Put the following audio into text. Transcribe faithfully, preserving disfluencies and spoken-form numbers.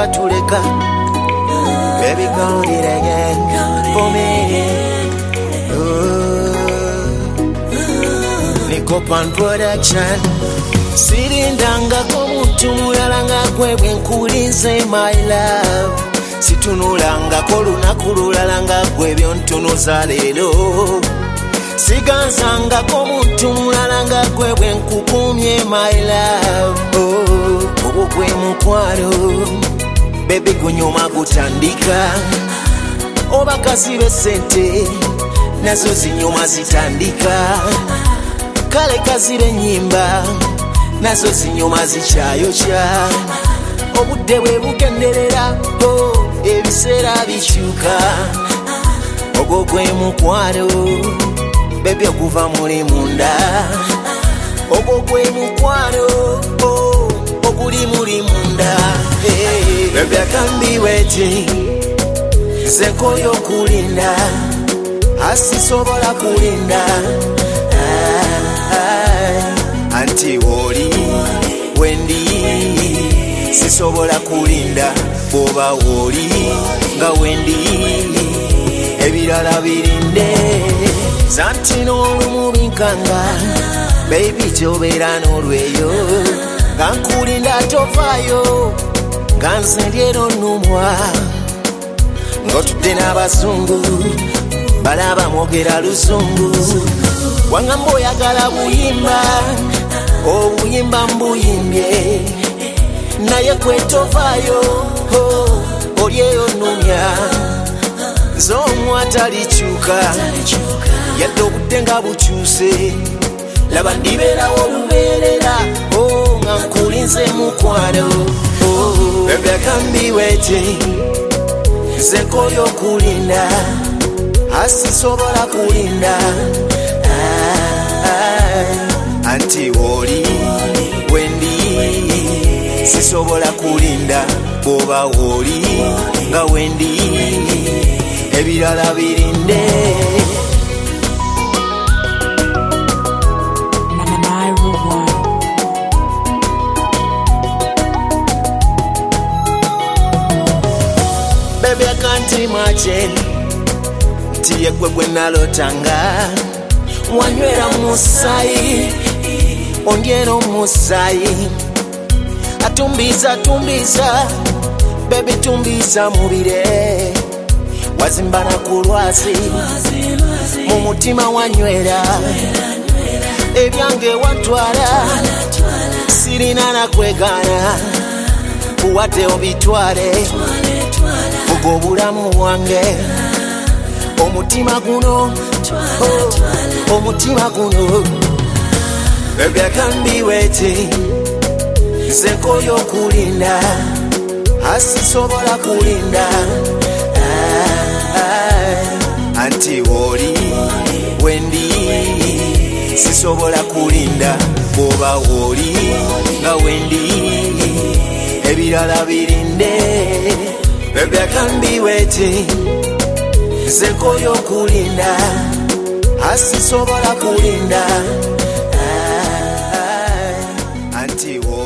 katuleka. Baby, count it again for me. Nicopan Production. Sirindanga komuntu mulala nga gwe bwe nkulinze my love. Situnulanga ko lunaku lulala nga gwe byontunuza leero. Sigansanga komuntu mulala nga gwe bwe nkukumye my love. Oh, ogwo gwe mukwano. Baby gunyuma gutandika. Oba kazibe sente nazo zinyuma zitandika. Kale kazibe nyimba nazo zinyuma zikyayokya. Obudde bwe bugenderera oh, ebiseera bikyuka. Ogwo gwe mukwano. Baby okuva muli munda. Ogwo gwe mukwano oh, oguli muli munda. Hey, baby I can't be waiting. Zenko yo kulinda. Asisobola kulinda. Ah, ah, anti woli wendi. Sisobola kulinda. Boba woli nga wendi. Ebirala birinde. Zantino olumubinkanga. Baby jobera n'olweyo. Gankulinda tovayo. Gansendyero numwa. Ngotudde n'abazungu balaba mwogera luzungu. Wangamba oyagala buyimba. Obuyimba mbuyimbye. Naye kwetovayo oh, olyeyo numya. Z'omwa talikyuka. Yadde obudde nga bukyuse. Laba ndibeerawo olubeerera oh, nga nkulinze mukwano oh, baby I can't be waiting. Zenko yo kulinda. Asisobola kulinda. Ah, ah, anti woli wendi. Sisobola kulinda. Boba woli nga wendi. Ebirala birinde. Baby I can't imagine. Tiye gwe gwe nalotanga. Wanywera musayi. Ondyero musayi. Atumbiza tumbiza. Baby tumbiza mubire. Wazimbana kulwazi. Mumutima wanywera. Ebyange watwala. Sirina na kwegana. Buwate obitwale. Ogwo bulamu wange. Omutima guno oh, omutima guno. Baby I can't be waiting. Zenko yo kulinda. Asisobola kulinda. Ah, ah, anti woli wendi. Sisobola kulinda. Boba woli nga wendi. Ebirala birinde. Baby I can't be waiting. Zenko yo kulinda. Asisobola kulinda. Ah, ah, anti wo